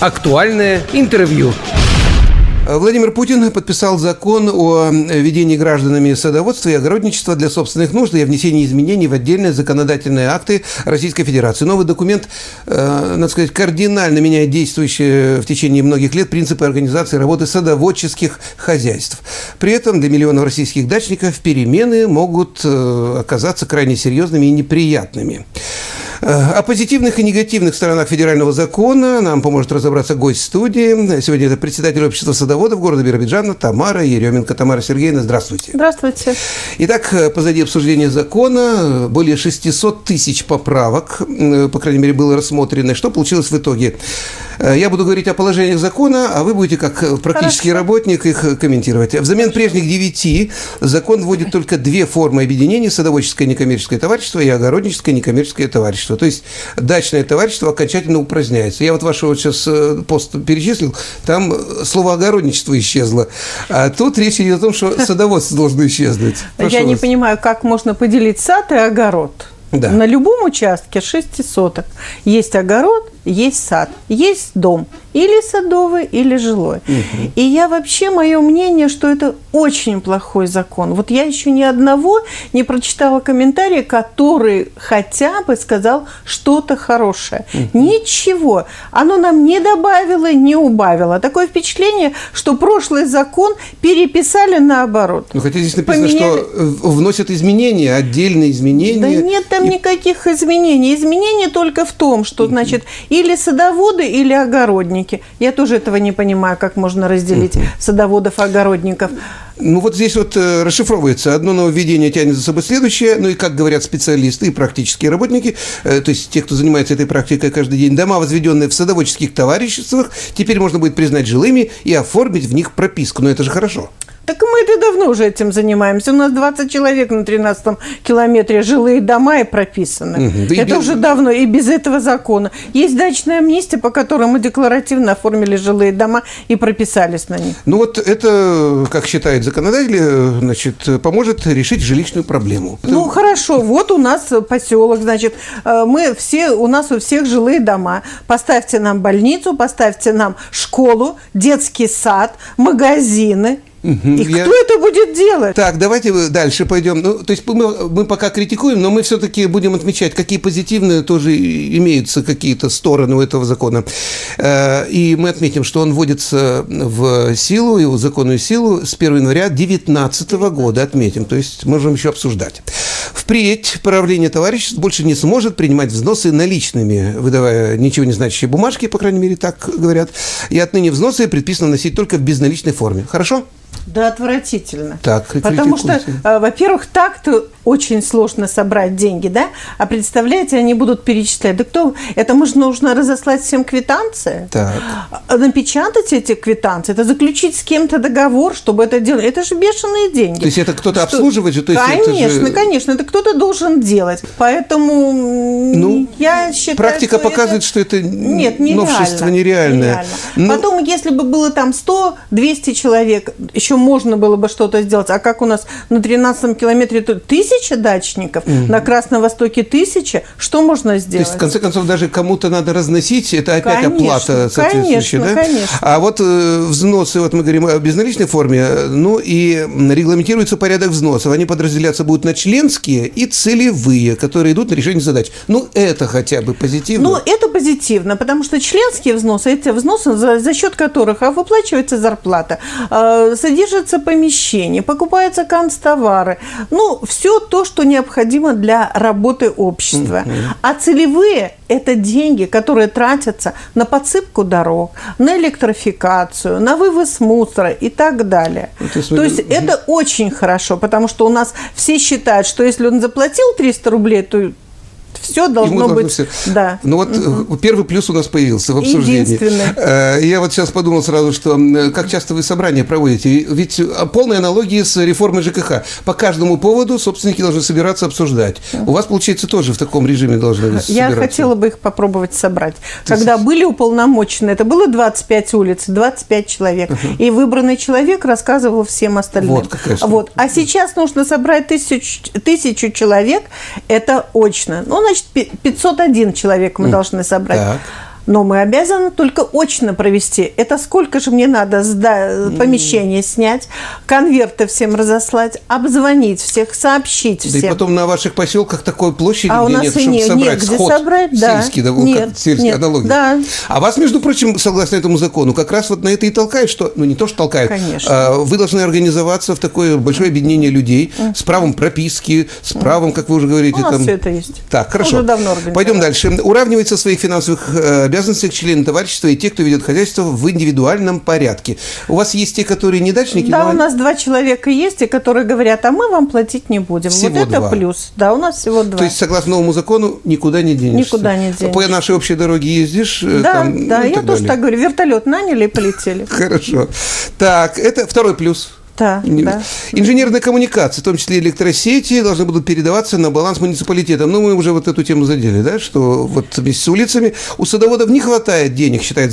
Актуальное интервью. Владимир Путин подписал закон о ведении гражданами садоводства и огородничества для собственных нужд и о внесении изменений в отдельные законодательные акты Российской Федерации. Новый документ, надо сказать, кардинально меняет действующие в течение многих лет принципы организации работы садоводческих хозяйств. При этом для миллионов российских дачников перемены могут оказаться крайне серьезными и неприятными. О позитивных и негативных сторонах федерального закона нам поможет разобраться гость студии. Сегодня это председатель общества садоводов города Биробиджана Тамара Еременко. Тамара Сергеевна, здравствуйте. Здравствуйте. Итак, позади обсуждения закона более 600 тысяч поправок, по крайней мере, было рассмотрено. Что получилось в итоге? Я буду говорить о положениях закона, а вы будете, как практический работник, их комментировать. Взамен прежних 9 закон вводит только 2 формы объединения: садоводческое некоммерческое товарищество и огородническое некоммерческое товарищество. То есть дачное товарищество окончательно упраздняется. Я вот ваш сейчас пост перечислил, там слово огородничество исчезло. А тут речь идет о том, что садоводство должно исчезнуть. Прошу Я не вас. понимаю, как можно поделить сад и огород. Да. На любом участке 6 соток есть огород, есть сад, есть дом. Или садовый, или жилой. И я вообще, мое мнение, что это очень плохой закон. Вот я еще ни одного не прочитала комментария, который хотя бы сказал что-то хорошее. Ничего. Оно нам не добавило, не убавило. Такое впечатление, что прошлый закон переписали наоборот. Ну, хотя здесь написано, что вносят изменения, отдельные изменения. Да нет там никаких изменений. Изменения только в том, что, значит, или садоводы, или огородники. Я тоже этого не понимаю, как можно разделить садоводов и огородников. Ну, вот здесь вот расшифровывается. Одно нововведение тянет за собой следующее. Ну, и, как говорят специалисты и практические работники, то есть те, кто занимается этой практикой каждый день, дома, возведенные в садоводческих товариществах, теперь можно будет признать жилыми и оформить в них прописку. Но это же хорошо. Так мы-то давно уже этим занимаемся. У нас 20 человек на 13-м километре жилые дома и прописаны. Это уже давно, и без этого закона. Есть дачная амнистия, по которой мы декларативно оформили жилые дома и прописались на них. Ну вот это, как считают законодатели, значит, поможет решить жилищную проблему. Ну хорошо, вот у нас поселок, значит, у нас у всех жилые дома. Поставьте нам больницу, поставьте нам школу, детский сад, магазины. И кто это будет делать? Так, давайте дальше пойдем. Ну, то есть мы пока критикуем, но мы все-таки будем отмечать, какие позитивные тоже имеются какие-то стороны у этого закона. И мы отметим, что он вводится в силу, его законную силу с 1 января 2019 года. Отметим, то есть можем еще обсуждать. Впредь правление товариществ больше не сможет принимать взносы наличными, выдавая ничего не значащие бумажки, по крайней мере, так говорят. И отныне взносы предписано носить только в безналичной форме. Хорошо? Да, отвратительно. Так, потому что, во-первых, так-то очень сложно собрать деньги, да? А представляете, они будут перечислять. Да кто? Это нужно разослать всем квитанции, напечатать эти квитанции, это заключить с кем-то договор, чтобы это делать. Это же бешеные деньги. То есть это кто-то обслуживает? То есть конечно, это кто-то должен делать. Поэтому я считаю, практика показывает, что это новшество нереальное. Потом, если бы было там 100-200 человек, еще можно было бы что-то сделать. А как у нас на 13-м километре 1000 дачников, на Красном Востоке 1000, что можно сделать? То есть, в конце концов, даже кому-то надо разносить, это опять оплата соответствующая, да? Конечно. А вот взносы, вот мы говорим о безналичной форме, ну и регламентируется порядок взносов. Они подразделяться будут на членские и целевые, которые идут на решение задач. Ну, это хотя бы позитивно. Ну, это позитивно, потому что членские взносы, эти взносы, за счет которых выплачивается зарплата, содержится помещение, покупаются канцтовары. Ну, все то, что необходимо для работы общества. А целевые – это деньги, которые тратятся на подсыпку дорог, на электрификацию, на вывоз мусора и так далее. То есть это очень хорошо, потому что у нас все считают, что если он заплатил 300 рублей, то все должно быть... Все. Да. Ну вот первый плюс у нас появился в обсуждении. Я вот сейчас подумал сразу, что как часто вы собрания проводите? Ведь полная аналогия с реформой ЖКХ. По каждому поводу собственники должны собираться обсуждать. У вас, получается, тоже в таком режиме должны собираться? Я хотела бы их попробовать собрать. Когда были уполномочены, это было 25 улиц, 25 человек. И выбранный человек рассказывал всем остальным. Вот какая вот. А сейчас нужно собрать 1000 человек. Это очно. Ну, значит, 501 человек мы должны собрать. Так. Но мы обязаны только очно провести. Это сколько же мне надо помещение снять, конверты всем разослать, обзвонить всех, сообщить всем. Да и потом на ваших поселках такой площади, у где нас нет, чтобы собрать сход сельский, да, нет, сельская аналогия. Да. А вас, между прочим, согласно этому закону, как раз вот на это и толкают, что, ну не то, что толкают, вы должны организоваться в такое большое объединение людей с правом прописки, с правом, как вы уже говорите. У нас там... все это есть. Так, хорошо. Уже давно организовали. Пойдем дальше. Уравнивается в своих финансовых обязанностях члены товарищества и те, кто ведет хозяйство в индивидуальном порядке. У вас есть те, которые недачники? Да, у нас 2 человека есть, и которые говорят, а мы вам платить не будем. Всего вот это 2. Плюс. Да, у нас всего 2. То есть, согласно новому закону, никуда не денешься. Никуда не денешься. По нашей общей дороге ездишь? Да, там, да, ну, я тоже так говорю. Вертолет наняли и полетели. Хорошо. Так, это второй плюс. Да, да. Инженерные коммуникации, в том числе электросети, должны будут передаваться на баланс муниципалитетам. Ну, мы уже вот эту тему задели, да, что вот вместе с улицами у садоводов не хватает денег, считает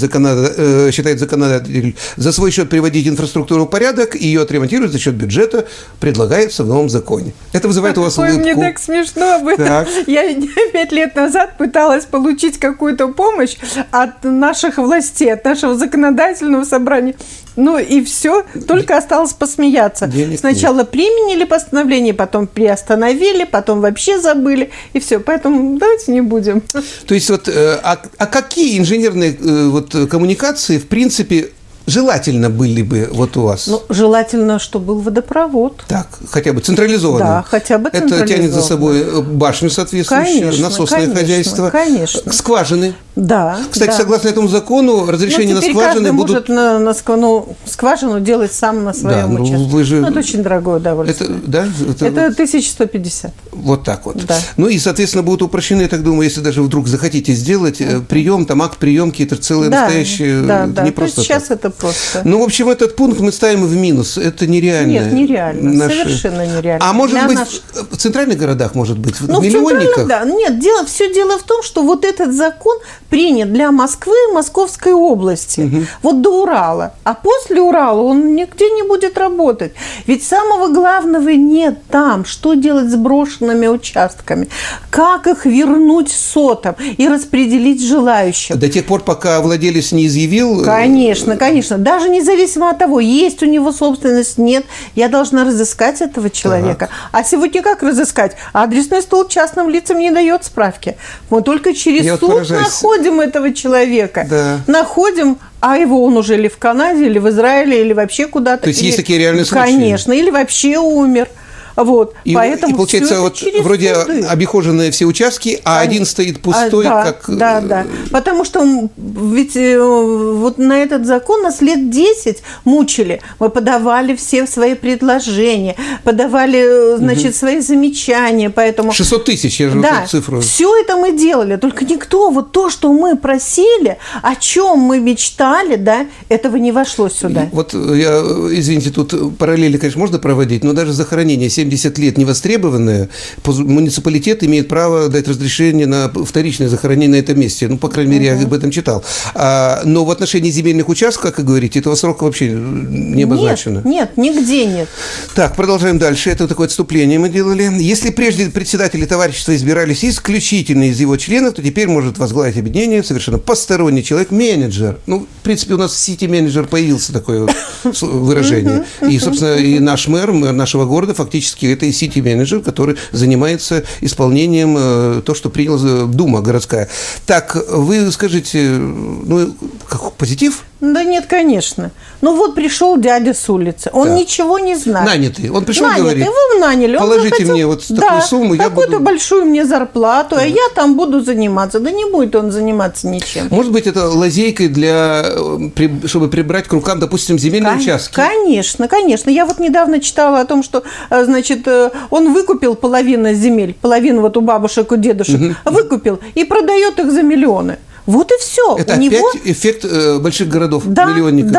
законодатель, за свой счет приводить инфраструктуру в порядок, и ее отремонтировать за счет бюджета предлагается в новом законе. Это вызывает у вас улыбку. Мне так смешно об этом. Так. Я 5 лет назад пыталась получить какую-то помощь от наших властей, от нашего законодательного собрания. Ну и все, только осталось посмеяться. Денег Сначала нет. применили постановление, потом приостановили, потом вообще забыли, и все. Поэтому давайте не будем. То есть вот, а какие инженерные вот коммуникации, в принципе, желательно были бы вот у вас? Ну, желательно, чтобы был водопровод. Так, хотя бы централизованный. Да, хотя бы централизованный. Это тянет за собой башню соответствующую, конечно, насосное хозяйство. Конечно. Скважины. Да. Кстати, да. согласно этому закону, разрешение на скважины будут... может скважину делать сам на своем участке. Вы же... Это очень дорогое удовольствие. Это, да? Это 1150. Вот так вот. Да. Ну и, соответственно, будут упрощены, я так думаю, если даже вдруг захотите сделать прием, там акт приемки, это целое настоящее... Да, это да. не просто сейчас так. это просто. Ну, в общем, этот пункт мы ставим в минус. Это нереально. Нет, нереально. Совершенно нереально. А может быть, в центральных городах, может быть, в В миллионниках? да. Нет, все дело в том, что вот этот закон принят для Москвы, Московской области, вот до Урала. А после Урала он нигде не будет работать. Ведь самого главного нет там, что делать с брошенными участками, как их вернуть сотам и распределить желающим. До тех пор, пока владелец не изъявил... Конечно, конечно. Даже независимо от того, есть у него собственность, нет, я должна разыскать этого человека. А сегодня как разыскать? Адресный стол частным лицам не дает справки. Мы только через суд находим этого человека. Да. Находим, а его он уже или в Канаде, или в Израиле, или вообще куда-то. То есть есть такие реальные случаи? Конечно, или вообще умер. Вот. И, поэтому и получается, вот вроде обихоженные все участки, а один стоит пустой, да, как... Да. Потому что ведь вот на этот закон нас лет 10 мучили. Мы подавали все свои предложения, подавали, значит, свои замечания, поэтому... 600 тысяч, я же да, цифру. Все это мы делали, только никто, вот то, что мы просили, о чем мы мечтали, да, этого не вошло сюда. Вот я, извините, тут параллели, конечно, можно проводить, но даже захоронение 70 лет невостребованное, муниципалитет имеет право дать разрешение на вторичное захоронение на этом месте. Ну, по крайней мере, я об этом читал. Но в отношении земельных участков, как вы говорите, этого срока вообще не обозначено. Нет, нигде нет. Так, продолжаем дальше. Это такое отступление мы делали. Если прежде председатели товарищества избирались исключительно из его членов, то теперь может возглавить объединение совершенно посторонний человек, менеджер. Ну, в принципе, у нас в сити-менеджер появился такое выражение. И, собственно, и наш мэр нашего города фактически это и сити-менеджер, который занимается исполнением то, что приняла Дума городская. Так, вы скажите, ну, как, позитив? Да нет, конечно. Ну вот пришел дядя с улицы, он ничего не знает. Нанятый. Он пришел и говорит, его наняли. Положите мне вот такую сумму, я буду... какую-то большую мне зарплату, а я там буду заниматься. Да не будет он заниматься ничем. Может быть, это лазейкой для, чтобы прибрать к рукам, допустим, земельные участки? Конечно, конечно. Я вот недавно читала о том, что, значит, он выкупил половину земель, половину вот у бабушек, у дедушек, выкупил и продает их за миллионы. Вот и все. Это опять эффект больших городов, миллионников.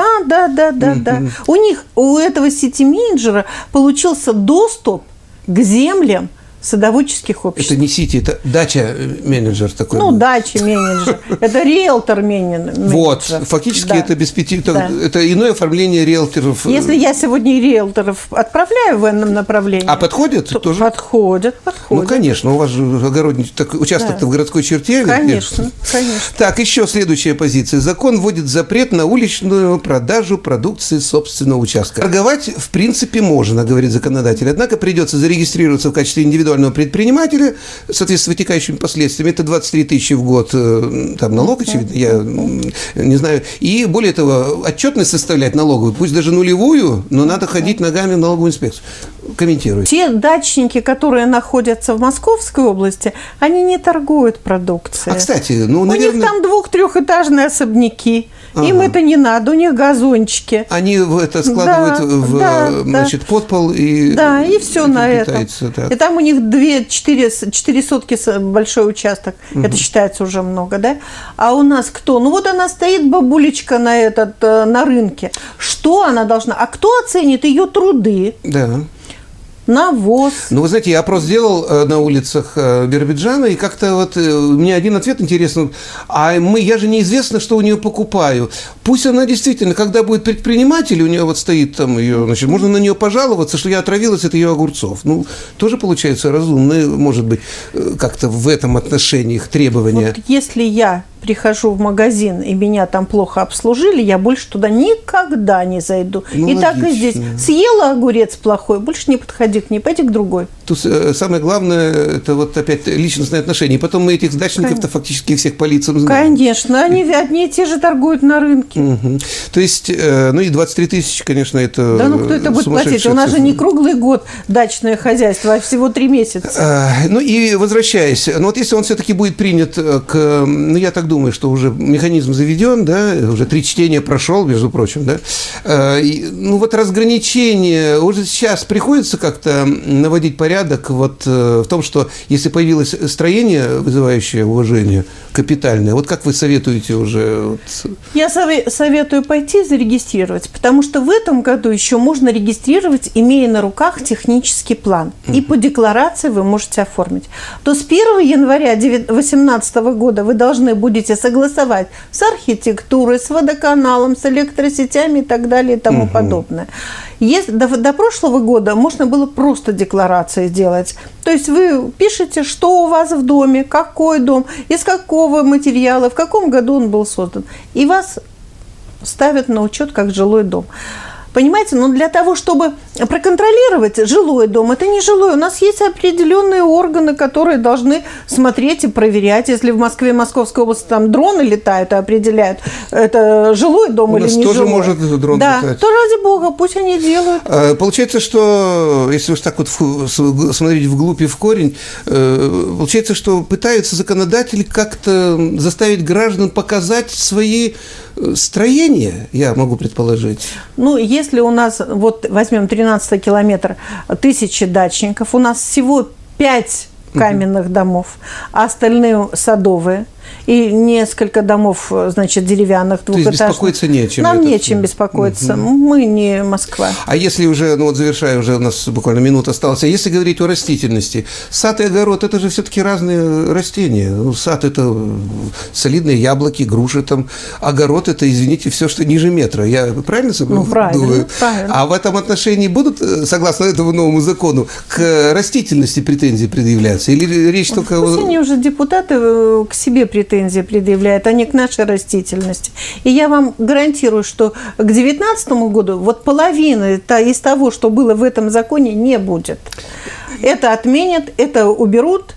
Да. У этого сити-менеджера получился доступ к землям садоводческих обществ. Это не сити, это дача-менеджер такой. Ну, дача-менеджер. Это риэлтор-менеджер. Вот, фактически да. это иное оформление риэлторов. Если я сегодня риэлторов отправляю в этом направлении... А подходят тоже? Подходят. Ну, конечно, у вас же участок-то в городской черте. Конечно. Так, еще следующая позиция. Закон вводит запрет на уличную продажу продукции собственного участка. Торговать, в принципе, можно, говорит законодатель. Однако придется зарегистрироваться в качестве индивидуального предпринимателя, соответственно, с вытекающими последствиями. Это 23 тысячи в год, там налог, очевидно, я не знаю. И, более того, отчетность составлять налоговую, пусть даже нулевую, но надо ходить ногами в налоговую инспекцию. Комментируйте. Те дачники, которые находятся в Московской области, они не торгуют продукцией. А, кстати, наверное... У них там 2-3-этажные особняки. Им это не надо, у них газончики. Они это складывают значит, под пол и... Да, и все на этом. Так. И там у них 4 сотки большой участок. Это считается уже много, да? А у нас кто? Ну вот она стоит, бабулечка, на рынке. Что она должна? А кто оценит ее труды? Да. Навоз. Ну, вы знаете, я опрос сделал на улицах Биробиджана, и как-то вот у меня один ответ интересный. Я же неизвестно, что у нее покупаю. Пусть она действительно, когда будет предприниматель, у нее вот стоит там ее, значит, можно на нее пожаловаться, что я отравилась от ее огурцов. Ну, тоже получается разумно, может быть, как-то в этом отношении их требования. Вот если я прихожу в магазин, и меня там плохо обслужили, я больше туда никогда не зайду. Ну, и логично. Так и здесь. Съела огурец плохой, больше не подходи к ней, пойди к другой. Тут самое главное, это вот опять личностные отношения. И потом мы этих дачников-то фактически всех по лицам знаем. Конечно, они одни и те же торгуют на рынке. Угу. То есть, и 23 тысячи, конечно, это да, кто это будет платить? У нас же не круглый год дачное хозяйство, а всего 3 месяца. И возвращаясь, вот если он все-таки будет принят я так думаю, что уже механизм заведен, да, уже 3 чтения прошел, между прочим, да. Вот разграничение, уже сейчас приходится как-то наводить порядок вот в том, что если появилось строение, вызывающее уважение, капитальное, вот как вы советуете уже? Я советую пойти зарегистрировать, потому что в этом году еще можно регистрировать, имея на руках технический план. И по декларации вы можете оформить. То с 1 января 2018 года вы должны будете согласовать с архитектурой, с водоканалом, с электросетями и так далее и тому подобное. До прошлого года можно было просто декларации делать. То есть вы пишете, что у вас в доме, какой дом, из какого материала, в каком году он был создан. И вас ставят на учет как жилой дом. Понимаете, но для того, чтобы проконтролировать жилой дом, это не жилой. У нас есть определенные органы, которые должны смотреть и проверять. Если в Москве, Московской области там дроны летают и определяют, это жилой дом или не жилой. У нас тоже может дрон летать. То ради бога, пусть они делают. Получается, что, если уж так вот смотреть вглубь и в корень, получается, что пытаются законодатели как-то заставить граждан показать свои строения, я могу предположить. Ну, если у нас, вот возьмем 13-й километр, 1000 дачников, у нас всего 5 каменных домов, а остальные садовые. И несколько домов, значит, деревянных, двухэтажных. То есть беспокоиться нечем. Нам нечем беспокоиться. Мы не Москва. А если уже, завершая, уже у нас буквально минута осталась, а если говорить о растительности, сад и огород – это же все-таки разные растения. Сад – это солидные яблоки, груши там. Огород – это, извините, все, что ниже метра. Я правильно думаю? Правильно. А в этом отношении будут, согласно этому новому закону, к растительности претензии предъявляться? Или речь только… Пусть они уже депутаты к себе претензии предъявляют, а не к нашей растительности. И я вам гарантирую, что к 2019 году вот половины из того, что было в этом законе, не будет. Это отменят, это уберут,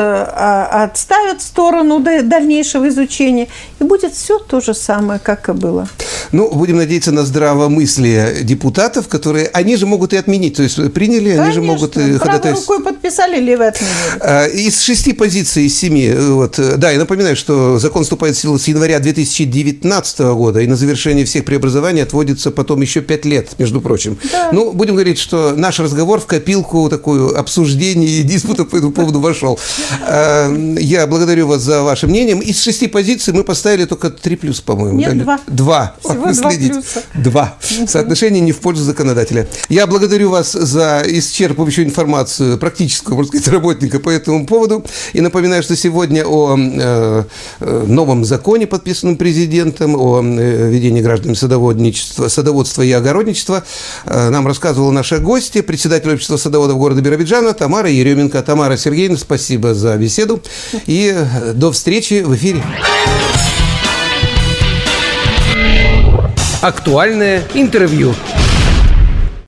это отставят в сторону дальнейшего изучения, и будет все то же самое, как и было. Будем надеяться на здравомыслие депутатов, которые, они же могут и отменить, то есть приняли, конечно, они же могут и ходатайствовать. Правой рукой подписали, левой отменили. Из 6 позиций, из 7, я напоминаю, что закон вступает в силу с января 2019 года, и на завершение всех преобразований отводится потом еще 5 лет, между прочим. Да. Будем говорить, что наш разговор в копилку такую обсуждений и диспутов по этому поводу вошел. Я благодарю вас за ваше мнение. Из 6 позиций мы поставили только 3+, по-моему. Нет, 2. 2. Всего 2 плюса. 2. Соотношение не в пользу законодателя. Я благодарю вас за исчерпывающую информацию практического, можно сказать, работника по этому поводу. И напоминаю, что сегодня о новом законе, подписанном президентом, о ведении гражданами садоводства и огородничества нам рассказывала наша гостья, председатель общества садоводов города Биробиджана Тамара Еременко. Тамара Сергеевна, спасибо за беседу и до встречи в эфире. Актуальное интервью.